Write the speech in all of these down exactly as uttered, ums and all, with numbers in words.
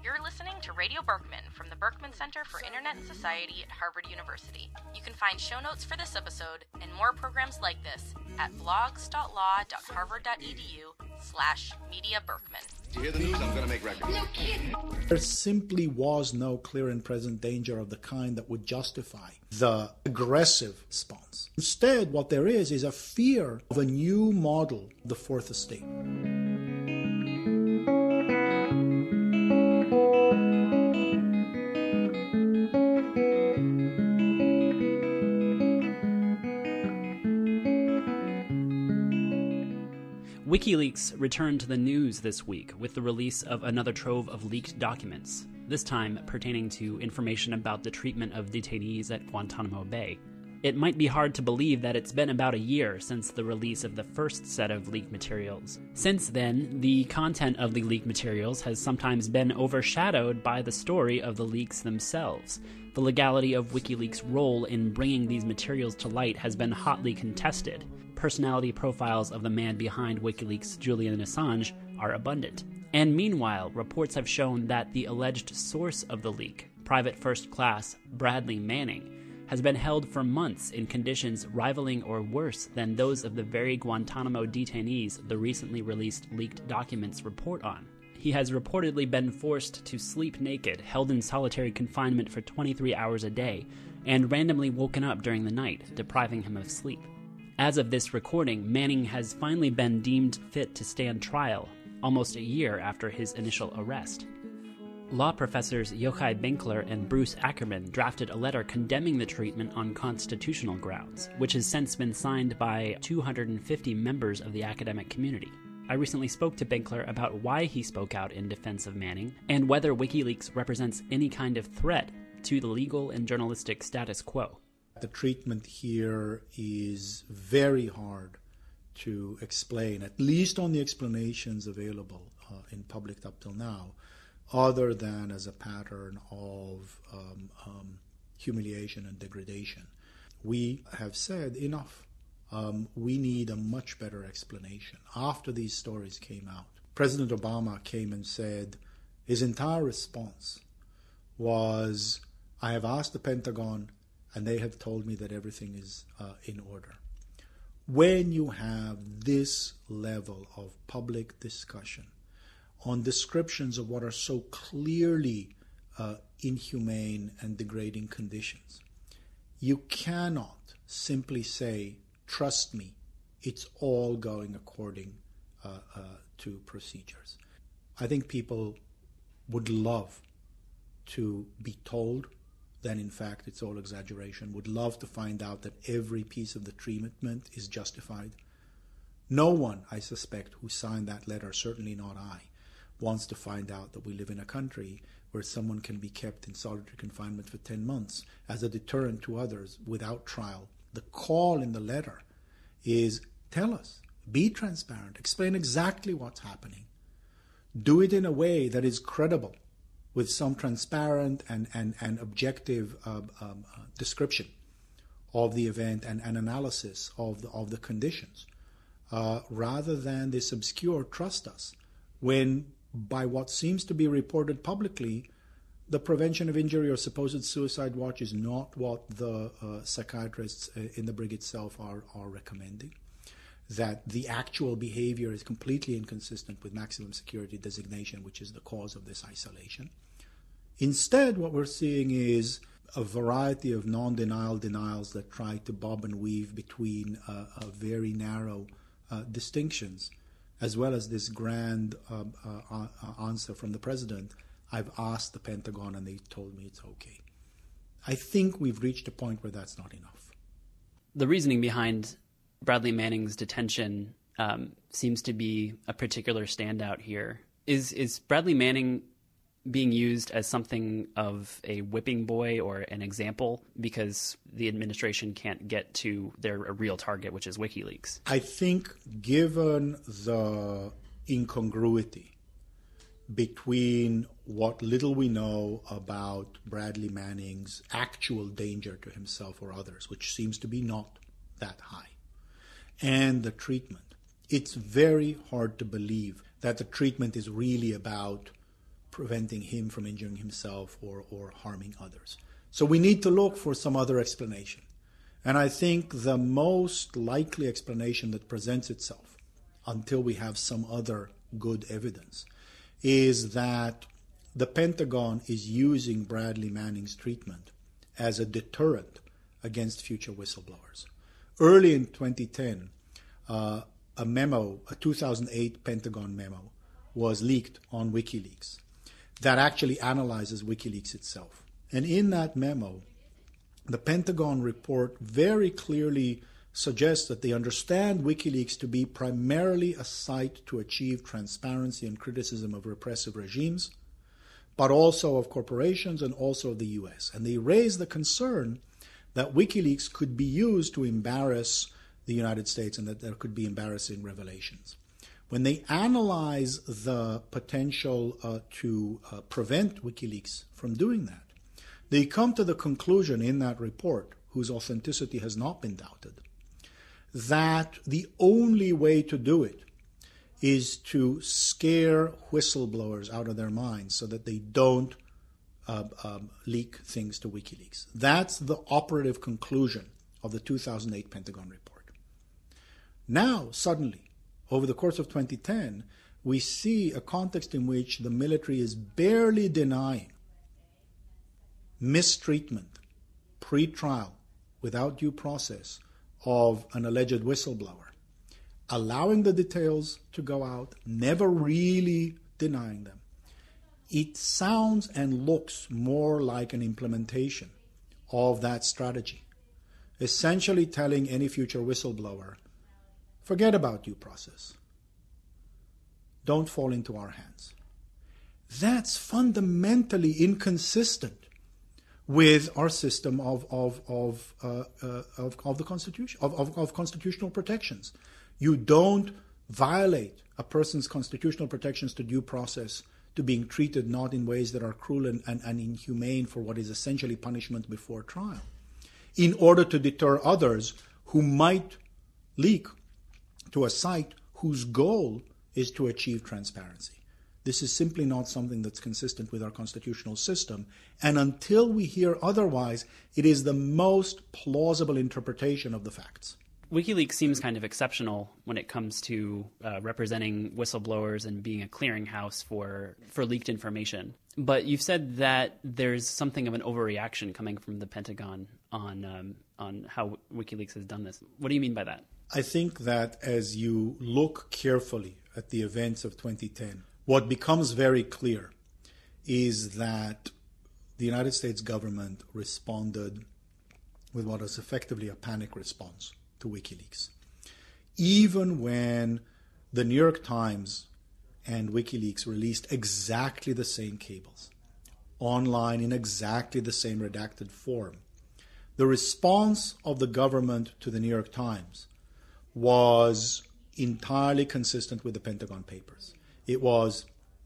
You're listening to Radio Berkman from the Berkman Center for Internet and Society at Harvard University. You can find show notes for this episode and more programs like this at blogs.law.harvard.edu slash media Berkman. You hear the news? I'm going to make records. No kidding. There simply was no clear and present danger of the kind that would justify the aggressive response. Instead, what there is is a fear of a new model of the Fourth Estate. WikiLeaks returned to the news this week with the release of another trove of leaked documents, this time pertaining to information about the treatment of detainees at Guantanamo Bay. It might be hard to believe that it's been about a year since the release of the first set of leaked materials. Since then, the content of the leaked materials has sometimes been overshadowed by the story of the leaks themselves. The legality of WikiLeaks' role in bringing these materials to light has been hotly contested. Personality profiles of the man behind WikiLeaks, Julian Assange, are abundant. And meanwhile, reports have shown that the alleged source of the leak, Private First Class Bradley Manning, has been held for months in conditions rivaling or worse than those of the very Guantanamo detainees the recently released leaked documents report on. He has reportedly been forced to sleep naked, held in solitary confinement for twenty-three hours a day, and randomly woken up during the night, depriving him of sleep. As of this recording, Manning has finally been deemed fit to stand trial, almost a year after his initial arrest. Law professors Yochai Benkler and Bruce Ackerman drafted a letter condemning the treatment on constitutional grounds, which has since been signed by two hundred fifty members of the academic community. I recently spoke to Benkler about why he spoke out in defense of Manning, and whether WikiLeaks represents any kind of threat to the legal and journalistic status quo. The treatment here is very hard to explain, at least on the explanations available uh, in public up till now, other than as a pattern of um, um, humiliation and degradation. We have said enough. Um, we need a much better explanation. After these stories came out, President Obama came and said his entire response was, I have asked the Pentagon, and they have told me that everything is uh, in order. When you have this level of public discussion on descriptions of what are so clearly uh, inhumane and degrading conditions, you cannot simply say, trust me, it's all going according uh, uh, to procedures. I think people would love to be told then in fact it's all exaggeration, would love to find out that every piece of the treatment is justified. No one, I suspect, who signed that letter, certainly not I, wants to find out that we live in a country where someone can be kept in solitary confinement for ten months as a deterrent to others without trial. The call in the letter is, tell us, be transparent, explain exactly what's happening. Do it in a way that is credible, with some transparent and, and, and objective uh, um, uh, description of the event and an analysis of the, of the conditions, uh, rather than this obscure trust us, when by what seems to be reported publicly, the prevention of injury or supposed suicide watch is not what the uh, psychiatrists in the brig itself are, are recommending, that the actual behavior is completely inconsistent with maximum security designation, which is the cause of this isolation. Instead, what we're seeing is a variety of non-denial denials that try to bob and weave between uh, uh, very narrow uh, distinctions, as well as this grand uh, uh, uh, answer from the president, I've asked the Pentagon and they told me it's okay. I think we've reached a point where that's not enough. The reasoning behind Bradley Manning's detention um, seems to be a particular standout here. Is is Bradley Manning being used as something of a whipping boy or an example because the administration can't get to their real target, which is WikiLeaks? I think given the incongruity between what little we know about Bradley Manning's actual danger to himself or others, which seems to be not that high, and the treatment, it's very hard to believe that the treatment is really about preventing him from injuring himself or, or harming others. So we need to look for some other explanation. And I think the most likely explanation that presents itself, until we have some other good evidence, is that the Pentagon is using Bradley Manning's treatment as a deterrent against future whistleblowers. Early in twenty ten, uh, a memo, a two thousand eight Pentagon memo, was leaked on WikiLeaks that actually analyzes WikiLeaks itself. And in that memo, the Pentagon report very clearly suggests that they understand WikiLeaks to be primarily a site to achieve transparency and criticism of repressive regimes, but also of corporations and also of the U S. And they raise the concern that WikiLeaks could be used to embarrass the United States and that there could be embarrassing revelations. When they analyze the potential uh, to uh, prevent WikiLeaks from doing that, they come to the conclusion in that report, whose authenticity has not been doubted, that the only way to do it is to scare whistleblowers out of their minds so that they don't uh, um, leak things to WikiLeaks. That's the operative conclusion of the two thousand eight Pentagon report. Now, suddenly, over the course of twenty ten, we see a context in which the military is barely denying mistreatment, pre-trial, without due process, of an alleged whistleblower, allowing the details to go out, never really denying them. It sounds and looks more like an implementation of that strategy, essentially telling any future whistleblower, forget about due process. Don't fall into our hands. That's fundamentally inconsistent with our system of of of uh, uh, of, of the Constitution of, of, of constitutional protections. You don't violate a person's constitutional protections to due process to being treated not in ways that are cruel and, and, and inhumane for what is essentially punishment before trial, in order to deter others who might leak to a site whose goal is to achieve transparency. This is simply not something that's consistent with our constitutional system. And until we hear otherwise, it is the most plausible interpretation of the facts. WikiLeaks seems kind of exceptional when it comes to uh, representing whistleblowers and being a clearinghouse for, for leaked information. But you've said that there's something of an overreaction coming from the Pentagon on um, on how WikiLeaks has done this. What do you mean by that? I think that as you look carefully at the events of twenty ten, what becomes very clear is that the United States government responded with what is effectively a panic response to WikiLeaks. Even when the New York Times and WikiLeaks released exactly the same cables, online in exactly the same redacted form, the response of the government to the New York Times was entirely consistent with the Pentagon Papers. It was,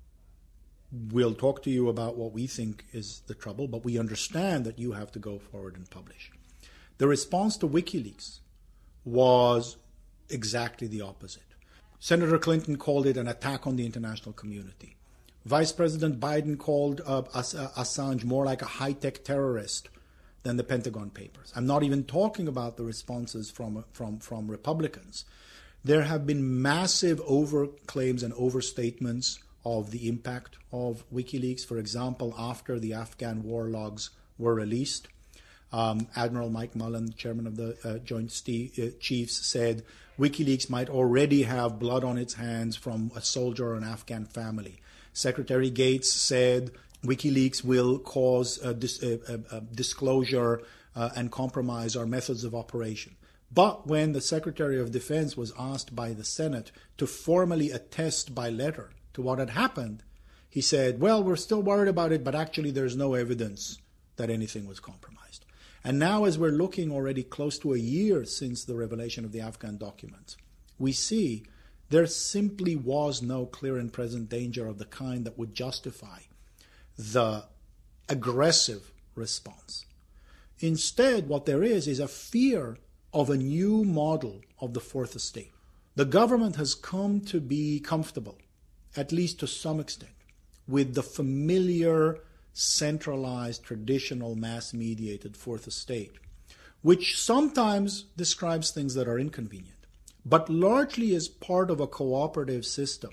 we'll talk to you about what we think is the trouble, but we understand that you have to go forward and publish. The response to WikiLeaks was exactly the opposite. Senator Clinton called it an attack on the international community. Vice President Biden called uh, Assange more like a high-tech terrorist than the Pentagon Papers. I'm not even talking about the responses from, from, from Republicans. There have been massive overclaims and overstatements of the impact of WikiLeaks. For example, after the Afghan war logs were released, um, Admiral Mike Mullen, chairman of the uh, Joint St- uh, Chiefs, said WikiLeaks might already have blood on its hands from a soldier or an Afghan family. Secretary Gates said WikiLeaks will cause a dis- a, a, a disclosure uh, and compromise our methods of operation. But when the Secretary of Defense was asked by the Senate to formally attest by letter to what had happened, he said, well, we're still worried about it, but actually there's no evidence that anything was compromised. And now, as we're looking already close to a year since the revelation of the Afghan documents, we see there simply was no clear and present danger of the kind that would justify the aggressive response. Instead, what there is is a fear of a new model of the fourth estate. The government has come to be comfortable, at least to some extent, with the familiar, centralized, traditional, mass-mediated fourth estate, which sometimes describes things that are inconvenient, but largely is part of a cooperative system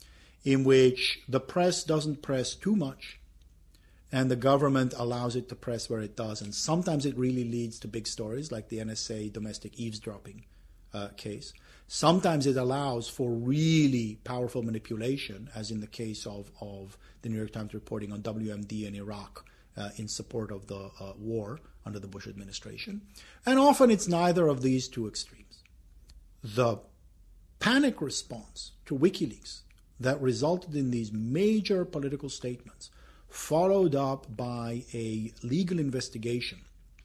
in which the press doesn't press too much and the government allows it to press where it does. And sometimes it really leads to big stories like the N S A domestic eavesdropping uh, case. Sometimes it allows for really powerful manipulation, as in the case of, of the New York Times reporting on W M D in Iraq uh, in support of the uh, war under the Bush administration. And often it's neither of these two extremes. The panic response to WikiLeaks that resulted in these major political statements, followed up by a legal investigation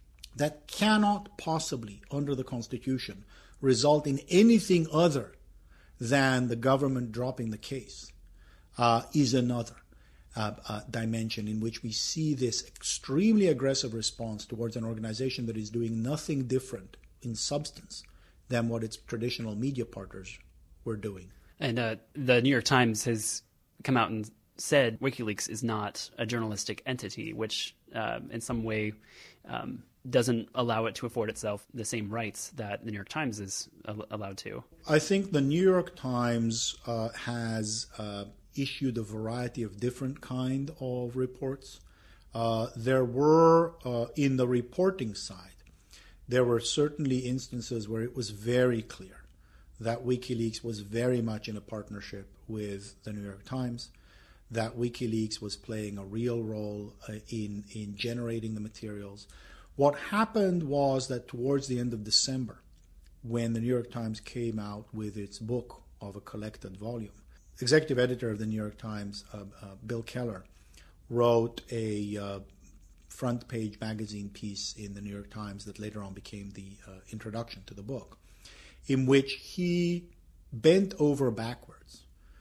that cannot possibly, under the Constitution, result in anything other than the government dropping the case, uh, is another uh, uh, dimension in which we see this extremely aggressive response towards an organization that is doing nothing different in substance than what its traditional media partners were doing. And uh, the New York Times has come out and said WikiLeaks is not a journalistic entity, which uh, in some way um, doesn't allow it to afford itself the same rights that the New York Times is al- allowed to. I think the New York Times uh, has uh, issued a variety of different kind of reports. Uh, there were, uh, in the reporting side, there were certainly instances where it was very clear that WikiLeaks was very much in a partnership with the New York Times, that WikiLeaks was playing a real role uh, in, in generating the materials. What happened was that towards the end of December, when the New York Times came out with its book of a collected volume, executive editor of the New York Times, uh, uh, Bill Keller, wrote a uh, front page magazine piece in the New York Times that later on became the uh, introduction to the book, in which he bent over backwards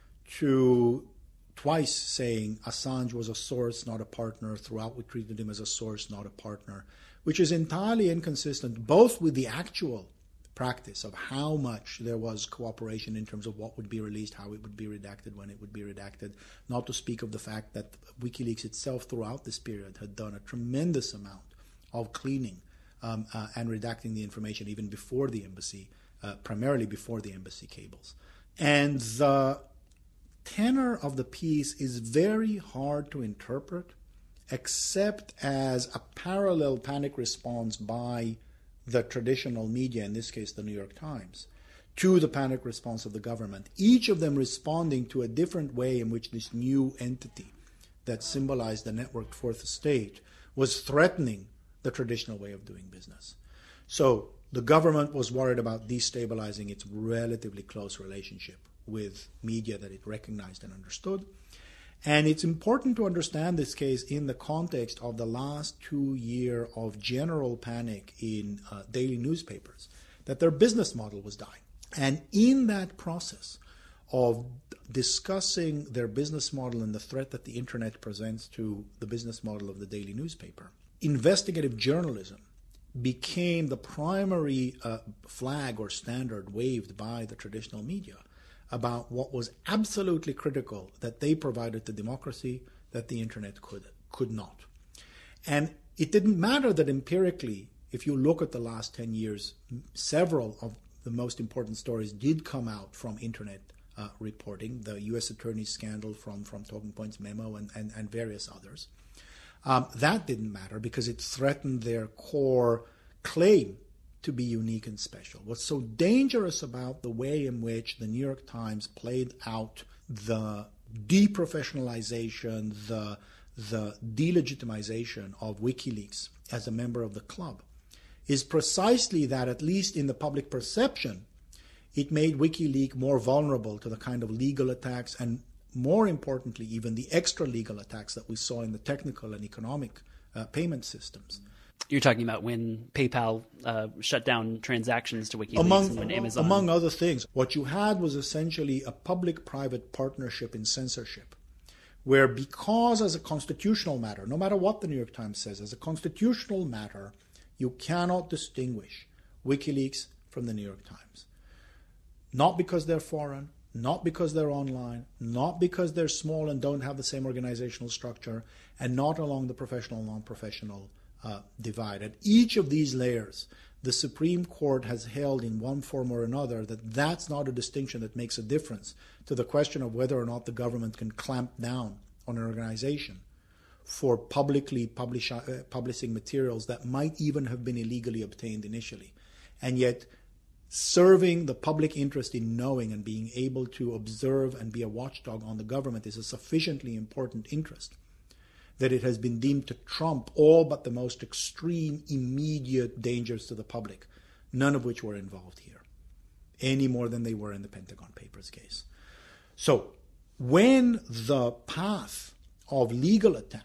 to twice saying Assange was a source, not a partner. Throughout, we treated him as a source, not a partner, which is entirely inconsistent both with the actual practice of how much there was cooperation in terms of what would be released, how it would be redacted, when it would be redacted, not to speak of the fact that WikiLeaks itself throughout this period had done a tremendous amount of cleaning um, uh, and redacting the information even before the embassy, uh, primarily before the embassy cables. And the tenor of the piece is very hard to interpret, except as a parallel panic response by the traditional media, in this case the New York Times, to the panic response of the government, each of them responding to a different way in which this new entity that symbolized the networked fourth estate was threatening the traditional way of doing business. So the government was worried about destabilizing its relatively close relationship with media that it recognized and understood. And it's important to understand this case in the context of the last two years of general panic in uh, daily newspapers, that their business model was dying. And in that process of discussing their business model and the threat that the internet presents to the business model of the daily newspaper, investigative journalism became the primary uh, flag or standard waved by the traditional media about what was absolutely critical that they provided to democracy that the internet could could not. And it didn't matter that empirically, if you look at the last ten years, several of the most important stories did come out from internet uh, reporting, the U S Attorney's scandal from, from Talking Points memo and, and, and various others. Um, that didn't matter because it threatened their core claim to be unique and special. What's so dangerous about the way in which the New York Times played out the deprofessionalization, the, the delegitimization of WikiLeaks as a member of the club is precisely that, at least in the public perception, it made WikiLeaks more vulnerable to the kind of legal attacks and, more importantly, even the extra legal attacks that we saw in the technical and economic uh, payment systems. You're talking about when PayPal uh, shut down transactions to WikiLeaks among, and when Amazon... Among other things, what you had was essentially a public-private partnership in censorship, where because as a constitutional matter, no matter what the New York Times says, as a constitutional matter, you cannot distinguish WikiLeaks from the New York Times. Not because they're foreign, not because they're online, not because they're small and don't have the same organizational structure, and not along the professional non-professional uh, divide. At each of these layers, the Supreme Court has held in one form or another that that's not a distinction that makes a difference to the question of whether or not the government can clamp down on an organization for publicly publish, uh, publishing materials that might even have been illegally obtained initially. And yet, serving the public interest in knowing and being able to observe and be a watchdog on the government is a sufficiently important interest that it has been deemed to trump all but the most extreme, immediate dangers to the public, none of which were involved here, any more than they were in the Pentagon Papers case. So, when the path of legal attack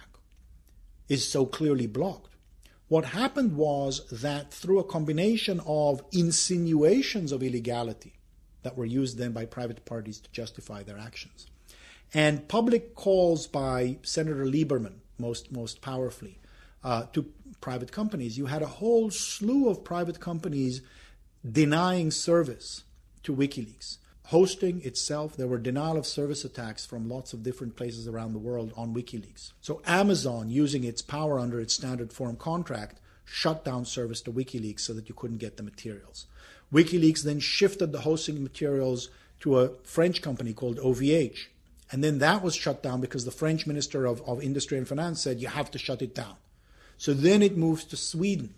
is so clearly blocked, what happened was that through a combination of insinuations of illegality that were used then by private parties to justify their actions, and public calls by Senator Lieberman, most, most powerfully, uh, to private companies, you had a whole slew of private companies denying service to WikiLeaks. Hosting itself, there were denial of service attacks from lots of different places around the world on WikiLeaks. So Amazon, using its power under its standard form contract, shut down service to WikiLeaks so that you couldn't get the materials. WikiLeaks then shifted the hosting materials to a French company called O V H. And then that was shut down because the French Minister of, of Industry and Finance said, you have to shut it down. So then it moves to Sweden.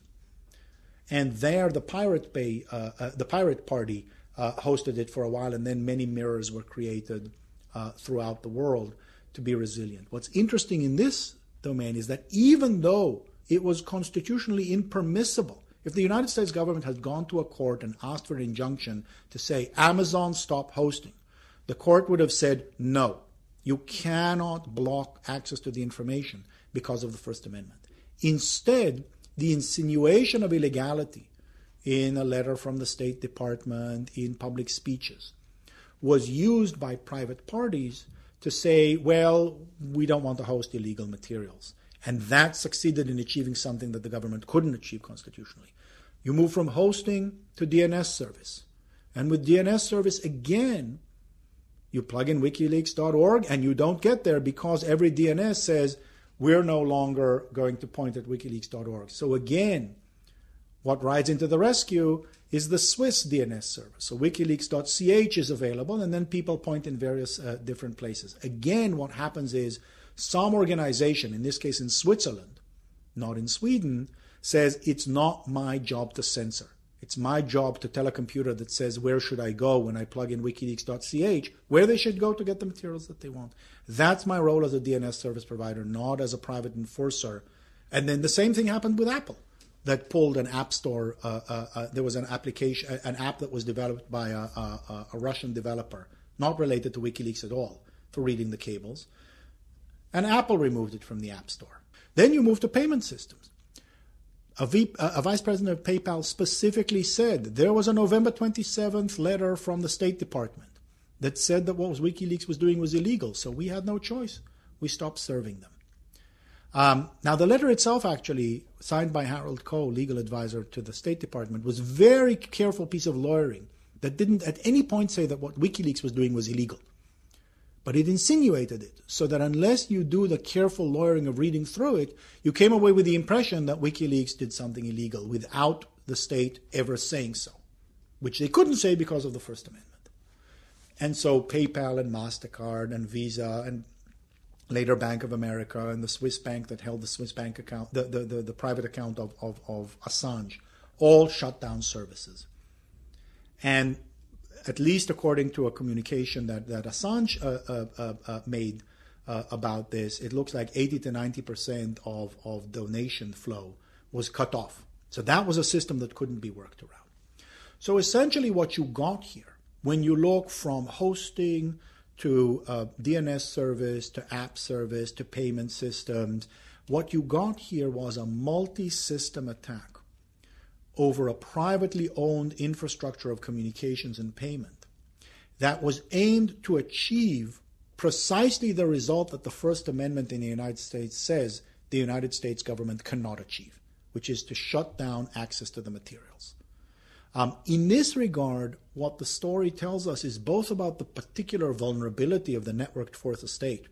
And there the Pirate Bay, uh, uh, the Pirate Party uh, hosted it for a while, and then many mirrors were created uh, throughout the world to be resilient. What's interesting in this domain is that even though it was constitutionally impermissible, if the United States government had gone to a court and asked for an injunction to say, Amazon, stop hosting, the court would have said, no, you cannot block access to the information because of the First Amendment. Instead, the insinuation of illegality in a letter from the State Department, in public speeches, was used by private parties to say, well, we don't want to host illegal materials. And that succeeded in achieving something that the government couldn't achieve constitutionally. You move from hosting to D N S service. And with D N S service, again, you plug in wikileaks dot org and you don't get there because every D N S says, we're no longer going to point at wikileaks dot org. So again, what rides into the rescue is the Swiss D N S server. So wikileaks dot c h is available, and then people point in various uh, different places. Again, what happens is some organization, in this case in Switzerland, not in Sweden, says it's not my job to censor. It's my job to tell a computer that says where should I go when I plug in wikileaks dot c h, where they should go to get the materials that they want. That's my role as a D N S service provider, not as a private enforcer. And then the same thing happened with Apple, that pulled an app store. Uh, uh, uh, there was an application, an app that was developed by a, a, a Russian developer, not related to WikiLeaks at all, for reading the cables. And Apple removed it from the App Store. Then you move to payment systems. A, v, a vice president of PayPal specifically said there was a November twenty-seventh letter from the State Department that said that what was WikiLeaks was doing was illegal, so we had no choice. We stopped serving them. Um, now, the letter itself, actually, signed by Harold Koh, legal advisor to the State Department, was a very careful piece of lawyering that didn't at any point say that what WikiLeaks was doing was illegal. But it insinuated it, so that unless you do the careful lawyering of reading through it, you came away with the impression that WikiLeaks did something illegal without the state ever saying so, which they couldn't say because of the First Amendment. And so PayPal and MasterCard and Visa and later Bank of America and the Swiss bank that held the Swiss bank account, the, the, the, the private account of, of, of Assange, all shut down services. And at least according to a communication that, that Assange uh, uh, uh, made uh, about this, it looks like eighty to ninety percent of, of donation flow was cut off. So that was a system that couldn't be worked around. So essentially what you got here, when you look from hosting to uh, D N S service, to app service, to payment systems, what you got here was a multi-system attack over a privately owned infrastructure of communications and payment that was aimed to achieve precisely the result that the First Amendment in the United States says the United States government cannot achieve, which is to shut down access to the materials. Um, in this regard, what the story tells us is both about the particular vulnerability of the networked fourth estate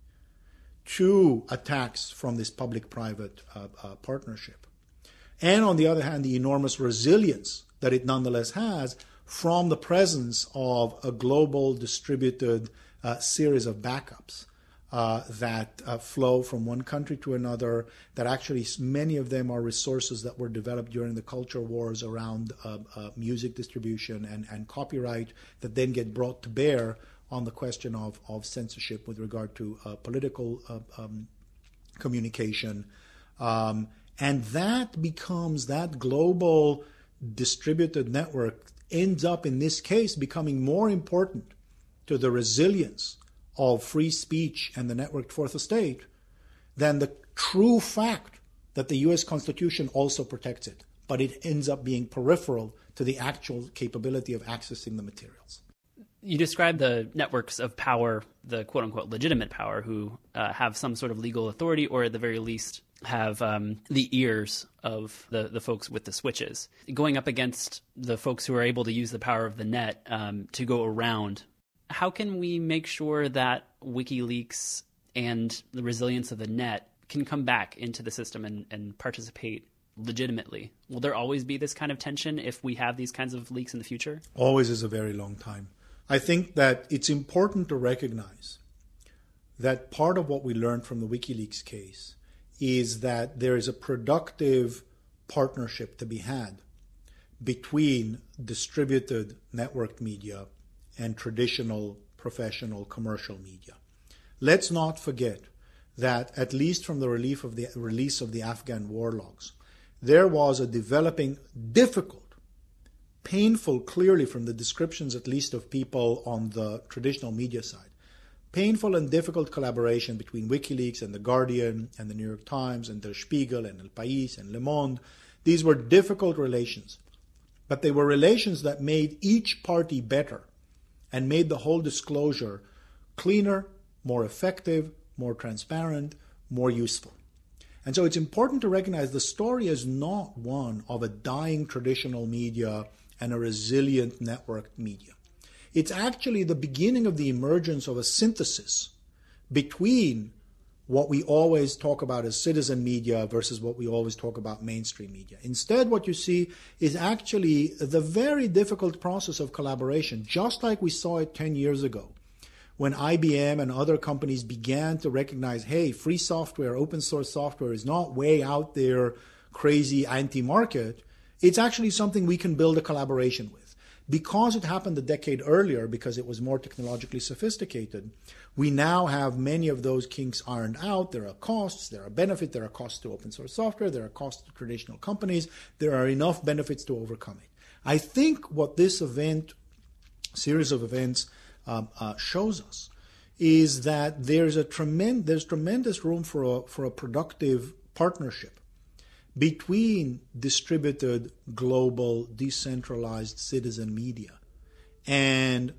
to attacks from this public-private uh, uh, partnership, and on the other hand, the enormous resilience that it nonetheless has from the presence of a global distributed uh, series of backups uh, that uh, flow from one country to another, that actually many of them are resources that were developed during the culture wars around uh, uh, music distribution and, and copyright that then get brought to bear on the question of, of censorship with regard to uh, political uh, um, communication. Um, and that becomes, that global distributed network ends up in this case becoming more important to the resilience of free speech and the networked fourth estate than the true fact that the U S Constitution also protects it. But it ends up being peripheral to the actual capability of accessing the materials. You describe the networks of power, the quote-unquote legitimate power, who uh, have some sort of legal authority, or at the very least have um, the ears of the, the folks with the switches, going up against the folks who are able to use the power of the net um, to go around. How can we make sure that WikiLeaks and the resilience of the net can come back into the system and, and participate legitimately? Will there always be this kind of tension if we have these kinds of leaks in the future? Always is a very long time. I think that it's important to recognize that part of what we learned from the WikiLeaks case is that there is a productive partnership to be had between distributed networked media and traditional professional commercial media. Let's not forget that at least from the relief of the release of the Afghan war logs, there was a developing, difficult, painful, clearly from the descriptions at least of people on the traditional media side, painful and difficult collaboration between WikiLeaks and The Guardian and The New York Times and Der Spiegel and El País and Le Monde. These were difficult relations, but they were relations that made each party better and made the whole disclosure cleaner, more effective, more transparent, more useful. And so it's important to recognize the story is not one of a dying traditional media and a resilient networked media. It's actually the beginning of the emergence of a synthesis between what we always talk about as citizen media versus what we always talk about mainstream media. Instead, what you see is actually the very difficult process of collaboration, just like we saw it ten years ago, when I B M and other companies began to recognize, hey, free software, open source software is not way out there, crazy anti-market. It's actually something we can build a collaboration with. Because it happened a decade earlier, because it was more technologically sophisticated, we now have many of those kinks ironed out. There are costs, there are benefits, there are costs to open source software, there are costs to traditional companies. There are enough benefits to overcome it. I think what this event, series of events, um, uh, shows us is that there's a tremendous, there's tremendous room for a, for a productive partnership between distributed, global, decentralized citizen media and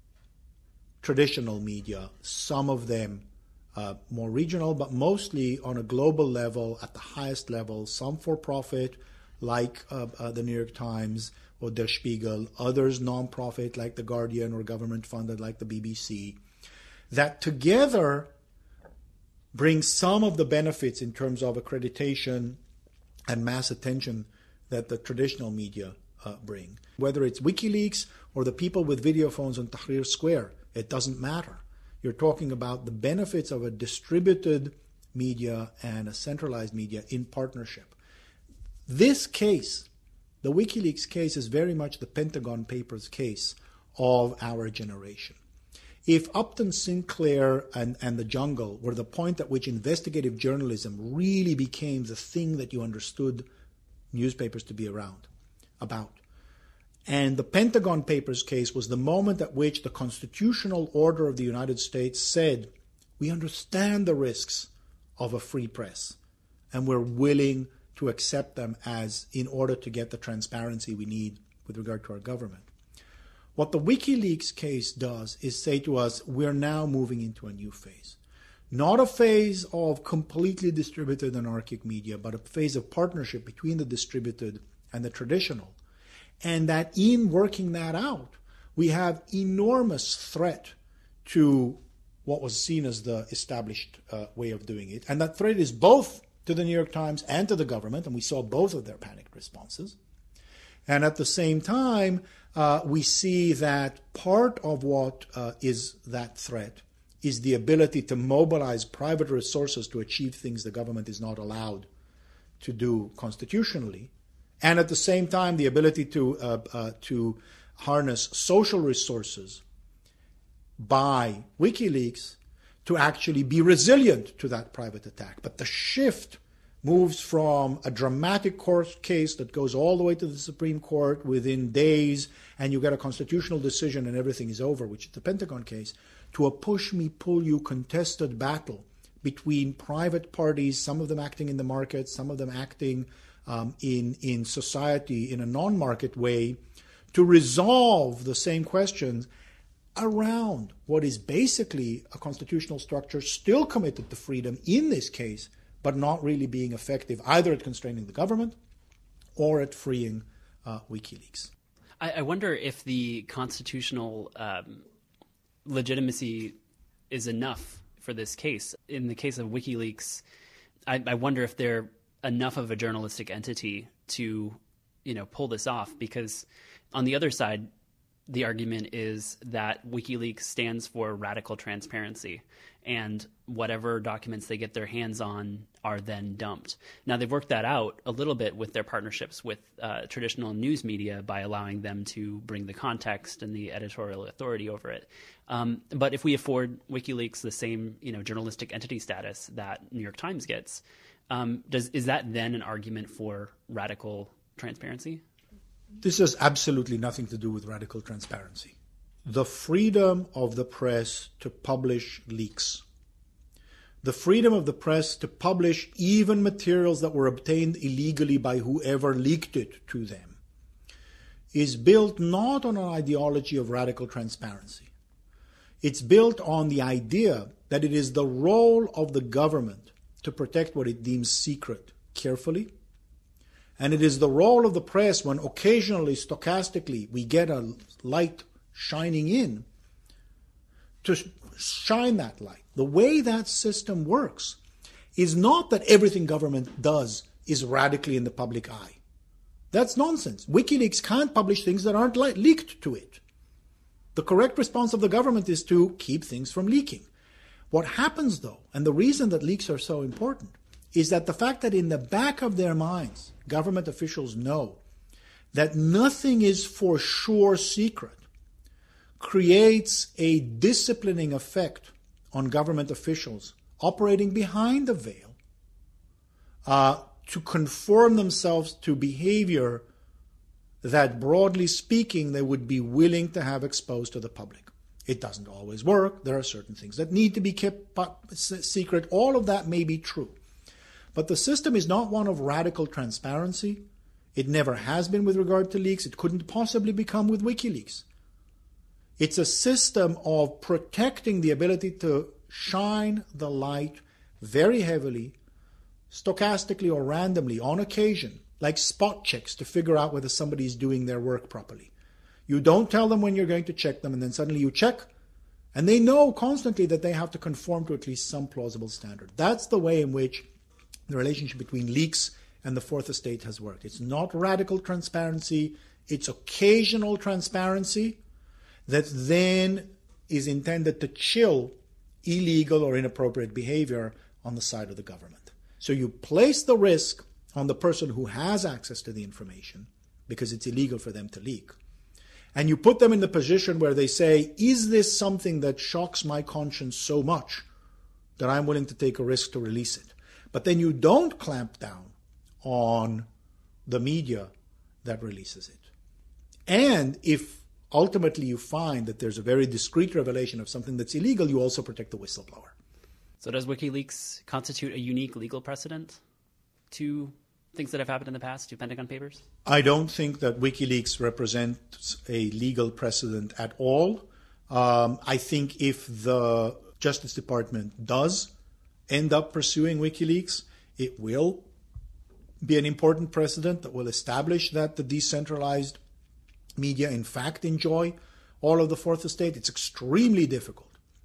traditional media, some of them uh, more regional, but mostly on a global level, at the highest level, some for-profit, like uh, uh, the New York Times or Der Spiegel, others non-profit, like The Guardian, or government-funded, like the B B C, that together bring some of the benefits in terms of accreditation and mass attention that the traditional media uh, bring. Whether it's WikiLeaks or the people with video phones on Tahrir Square, it doesn't matter. You're talking about the benefits of a distributed media and a centralized media in partnership. This case, the WikiLeaks case, is very much the Pentagon Papers case of our generation. If Upton Sinclair and, and The Jungle were the point at which investigative journalism really became the thing that you understood newspapers to be around, about, and the Pentagon Papers case was the moment at which the constitutional order of the United States said, we understand the risks of a free press, and we're willing to accept them as in order to get the transparency we need with regard to our government. What the WikiLeaks case does is say to us, we're now moving into a new phase. Not a phase of completely distributed anarchic media, but a phase of partnership between the distributed and the traditional. and that in working that out, we have enormous threat to what was seen as the established uh, way of doing it. And that threat is both to the New York Times and to the government, and we saw both of their panicked responses. And at the same time, uh, we see that part of what uh, is that threat is the ability to mobilize private resources to achieve things the government is not allowed to do constitutionally. And at the same time, the ability to uh, uh, to harness social resources by WikiLeaks to actually be resilient to that private attack. But the shift moves from a dramatic court case that goes all the way to the Supreme Court within days, and you get a constitutional decision and everything is over, which is the Pentagon case, to a push-me-pull-you contested battle between private parties, some of them acting in the market, some of them acting um, in, in society in a non-market way, to resolve the same questions around what is basically a constitutional structure still committed to freedom in this case, but not really being effective either at constraining the government or at freeing uh, WikiLeaks. I, I wonder if the constitutional um, legitimacy is enough for this case. In the case of WikiLeaks, I, I wonder if they're enough of a journalistic entity to, you know, pull this off, because on the other side, the argument is that WikiLeaks stands for radical transparency, and whatever documents they get their hands on are then dumped. Now, they've worked that out a little bit with their partnerships with uh, traditional news media by allowing them to bring the context and the editorial authority over it. Um, but if we afford WikiLeaks the same, you know, journalistic entity status that New York Times gets, um, does is that then an argument for radical transparency? This has absolutely nothing to do with radical transparency. The freedom of the press to publish leaks, the freedom of the press to publish even materials that were obtained illegally by whoever leaked it to them, is built not on an ideology of radical transparency. It's built on the idea that it is the role of the government to protect what it deems secret carefully. And it is the role of the press, when occasionally, stochastically, we get a light shining in, to shine that light. The way that system works is not that everything government does is radically in the public eye. That's nonsense. WikiLeaks can't publish things that aren't le- leaked to it. The correct response of the government is to keep things from leaking. What happens, though, and the reason that leaks are so important, is that the fact that in the back of their minds, government officials know that nothing is for sure secret, creates a disciplining effect on government officials operating behind the veil uh, to conform themselves to behavior that, broadly speaking, they would be willing to have exposed to the public. It doesn't always work. There are certain things that need to be kept secret. All of that may be true. But the system is not one of radical transparency. It never has been with regard to leaks. It couldn't possibly become with WikiLeaks. It's a system of protecting the ability to shine the light very heavily, stochastically or randomly, on occasion, like spot checks to figure out whether somebody is doing their work properly. You don't tell them when you're going to check them, and then suddenly you check, and they know constantly that they have to conform to at least some plausible standard. That's the way in which the relationship between leaks and the Fourth Estate has worked. It's not radical transparency, it's occasional transparency that then is intended to chill illegal or inappropriate behavior on the side of the government. So you place the risk on the person who has access to the information, because it's illegal for them to leak, and you put them in the position where they say, is this something that shocks my conscience so much that I'm willing to take a risk to release it? But then you don't clamp down on the media that releases it. And if ultimately you find that there's a very discreet revelation of something that's illegal, you also protect the whistleblower. So does WikiLeaks constitute a unique legal precedent to things that have happened in the past, to Pentagon Papers? I don't think that WikiLeaks represents a legal precedent at all. Um, I think if the Justice Department does end up pursuing WikiLeaks, it will be an important precedent that will establish that the decentralized media in fact enjoy all of the fourth estate? It's extremely difficult,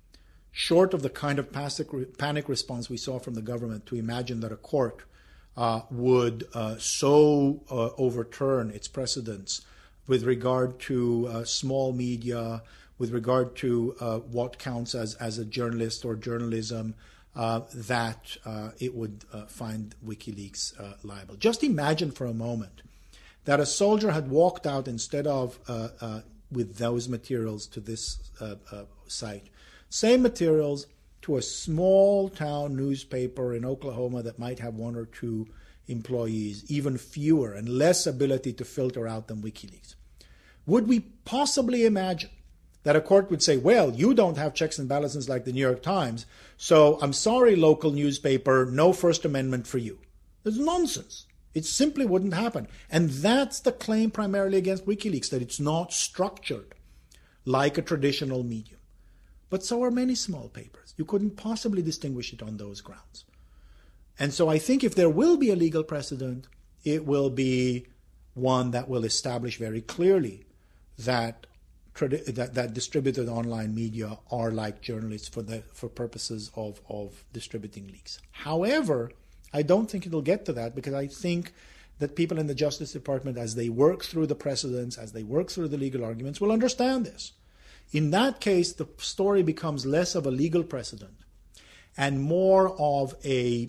short of the kind of panic response we saw from the government, to imagine that a court uh, would uh, so uh, overturn its precedents with regard to uh, small media, with regard to uh, what counts as, as a journalist or journalism, uh, that uh, it would uh, find WikiLeaks uh, liable. Just imagine for a moment that a soldier had walked out instead of uh, uh, with those materials to this uh, uh, site, same materials to a small town newspaper in Oklahoma that might have one or two employees, even fewer and less ability to filter out than WikiLeaks. Would we possibly imagine that a court would say, well, you don't have checks and balances like the New York Times, so I'm sorry, local newspaper, no First Amendment for you? It's nonsense. It simply wouldn't happen. And that's the claim primarily against WikiLeaks, that it's not structured like a traditional medium. But so are many small papers. You couldn't possibly distinguish it on those grounds. And so I think if there will be a legal precedent, it will be one that will establish very clearly that that, that distributed online media are like journalists for the for purposes of, of distributing leaks. However, I don't think it'll get to that, because I think that people in the Justice Department, as they work through the precedents, as they work through the legal arguments, will understand this. In that case, the story becomes less of a legal precedent and more of a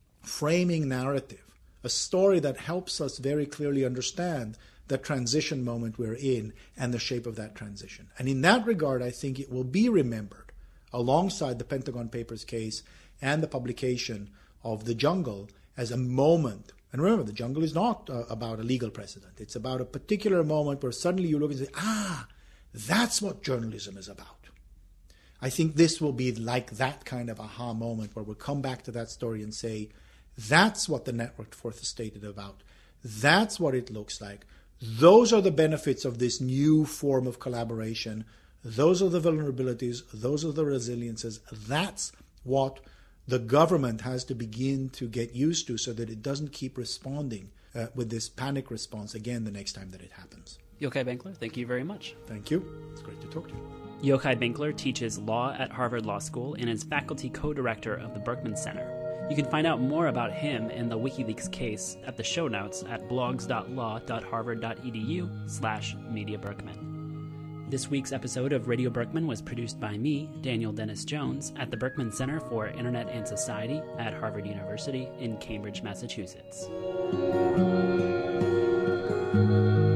framing narrative, a story that helps us very clearly understand the transition moment we're in and the shape of that transition. And in that regard, I think it will be remembered alongside the Pentagon Papers case and the publication of The Jungle as a moment. And remember, The Jungle is not uh, about a legal precedent. It's about a particular moment where suddenly you look and say, ah, that's what journalism is about. I think this will be like that kind of aha moment where we'll come back to that story and say, that's what the networked fourth estate is about. That's what it looks like. Those are the benefits of this new form of collaboration. Those are the vulnerabilities. Those are the resiliences. That's what the government has to begin to get used to, so that it doesn't keep responding uh, with this panic response again the next time that it happens. Yochai Benkler, thank you very much. Thank you. It's great to talk to you. Yochai Benkler teaches law at Harvard Law School and is faculty co-director of the Berkman Center. You can find out more about him and the WikiLeaks case at the show notes at blogs.law.harvard.edu slash Media Berkman. This week's episode of Radio Berkman was produced by me, Daniel Dennis Jones, at the Berkman Center for Internet and Society at Harvard University in Cambridge, Massachusetts.